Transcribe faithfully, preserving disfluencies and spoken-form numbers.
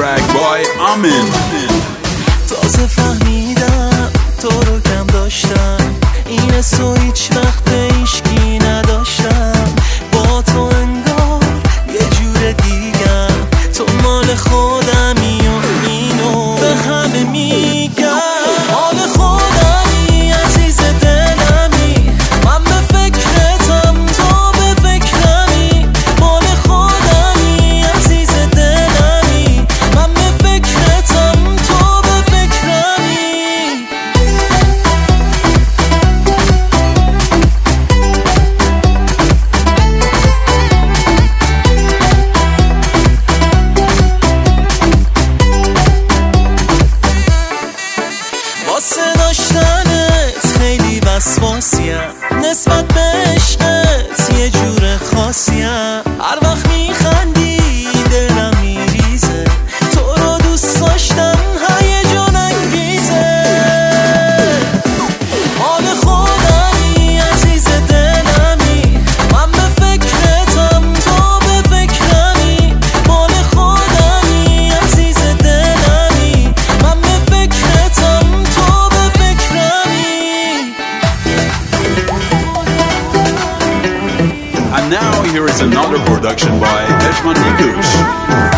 track by Amin. تازه فهمیدم تو رو کم داشتم، این حسو هیچ وقت به هیچکی نداشتم. با تو انگار یه جور دیگم، تو مال خودمی و اینو به همه میگم. مال خودمی عزیز دلمی، من به فکرتم تو به فکرمی. مال خودمی عزیز دلمی، من به فکرتم تو به فکرمی. واسه داشتنت خیلی وسواسیم، نسبت به عشقت یه جور خاصیم. هر وقت میخندی دلم میریزه، تو رو دوست داشتم هیجان انگیزه. مال خودمی عزیز دلمی، من به فکرتم تو به فکرمی. مال خودمی عزیز دلمی، من به فکرتم تو به فکرمی. And now here is another production by Eshman Nikush.